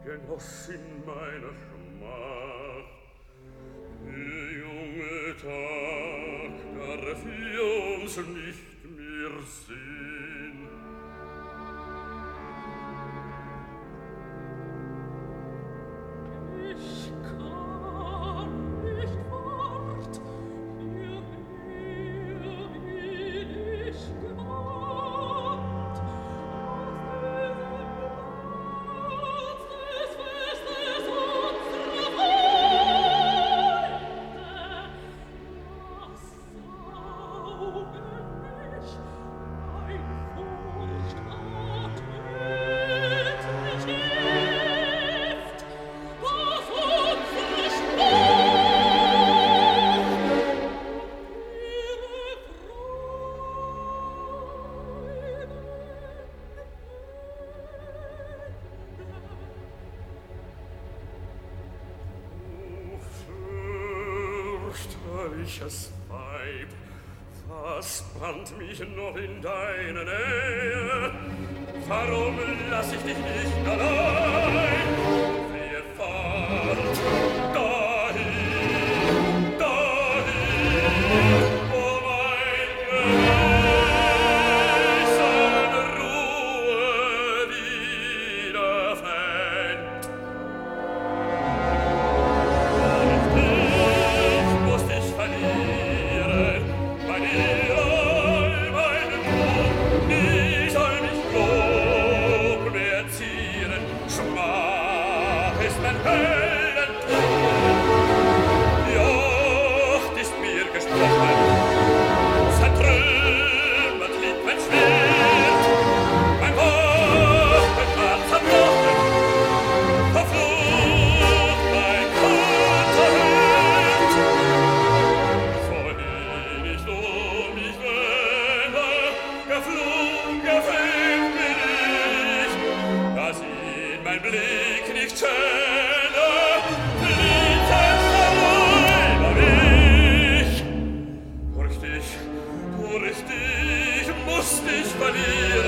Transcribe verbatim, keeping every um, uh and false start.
Genossin meiner Schmach. Der junge Tag darf für uns nicht mehr sehen. Ich kann nicht fort, hierher bin ich gewandt. Aus diesem Platz des Festes unserer Freunde, das sauge mich ein furchtbar tödlich Gift, das unsere Sprache O fürchterliches Weib, was band mich noch in deine Nähe? Warum lass ich dich nicht allein? Wir fort, dahin, dahin, wo mein Gewissen Ruhe wiederfängt. Ich muss dich verlieren, mein Ideal, mein Mut, nie soll mich Lob mehr zieren. Schmach ist mein Heldentod, die Acht ist mir gesprochen, zertrümmert liegt mein Schwert, mein Waffenplan zerbrochen, verflucht mein guter Held. Wohin ich um mich wende, geflogen, gefällt bin ich, dass ihn mein Blick nicht schäme, flieht es über mich. Durch dich, durch dich musst ich verlieren,